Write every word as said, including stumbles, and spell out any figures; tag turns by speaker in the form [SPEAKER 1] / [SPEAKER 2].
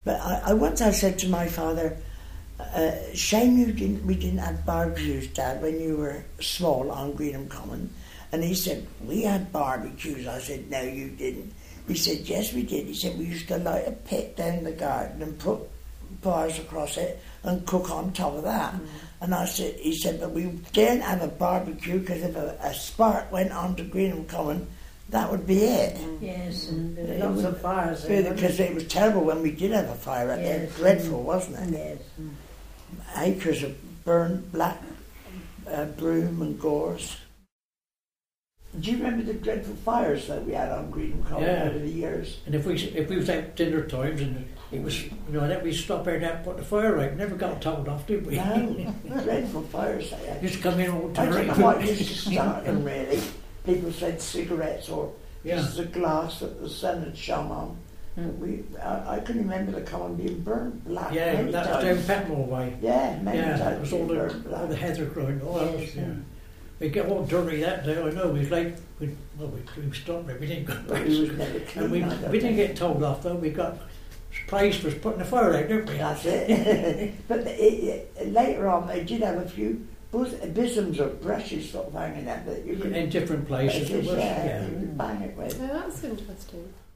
[SPEAKER 1] But I, I once I said to my father, uh, shame you didn't, we didn't have barbecues, Dad, when you were small on Greenham Common. And he said, we had barbecues. I said, no, you didn't. He said, yes, we did. He said, we used to light a pit down the garden and put bars across it and cook on top of that. Mm. And I said, he said, but we didn't have a barbecue because if a, a spark went on to Greenham Common, that would be it.
[SPEAKER 2] Mm. Yes, and there were lots of fires there.
[SPEAKER 1] Because it was terrible when we did have a fire out there.
[SPEAKER 2] Yes.
[SPEAKER 1] Dreadful, wasn't it?
[SPEAKER 2] Yes. Mm.
[SPEAKER 1] Acres of burned black uh, broom and gorse. Do you remember the dreadful fires that we had on Greenham Common
[SPEAKER 3] Yeah.
[SPEAKER 1] over the years?
[SPEAKER 3] And if we if we was out dinner times and it was, you know, then we stop out and put the fire out. Never got told off, did we?
[SPEAKER 1] No, dreadful fires they had.
[SPEAKER 3] Used to come in all
[SPEAKER 1] I
[SPEAKER 3] the
[SPEAKER 1] don't know what used to start them really. People said cigarettes or
[SPEAKER 3] Yeah.
[SPEAKER 1] just the glass that the sun had shone on.
[SPEAKER 2] Mm.
[SPEAKER 1] We, I, I can remember the common being burnt black.
[SPEAKER 3] Yeah,
[SPEAKER 1] many
[SPEAKER 3] that was
[SPEAKER 1] times.
[SPEAKER 3] down Petmore way.
[SPEAKER 1] Yeah, many
[SPEAKER 3] Yeah,
[SPEAKER 1] times
[SPEAKER 3] it was all
[SPEAKER 1] being
[SPEAKER 3] the,
[SPEAKER 1] burnt black.
[SPEAKER 3] all the heather growing. All that was,
[SPEAKER 2] Yes,
[SPEAKER 3] yeah.
[SPEAKER 2] mm.
[SPEAKER 3] We get all dirty that day. I know we was like, we, well, we, we stopped it. We didn't go back.
[SPEAKER 1] We was never clean,
[SPEAKER 3] And we,
[SPEAKER 1] I don't
[SPEAKER 3] we didn't
[SPEAKER 1] think.
[SPEAKER 3] get told off though. We got praised for putting the fire out, didn't we?
[SPEAKER 1] That's it. But the, it, it, later on, they did have a few bus- bisms or brushes sort of hanging out that you could.
[SPEAKER 3] In different places.
[SPEAKER 1] places,
[SPEAKER 3] It was,
[SPEAKER 1] yeah,
[SPEAKER 3] yeah.
[SPEAKER 1] you could bang it with.
[SPEAKER 4] Oh, that's interesting.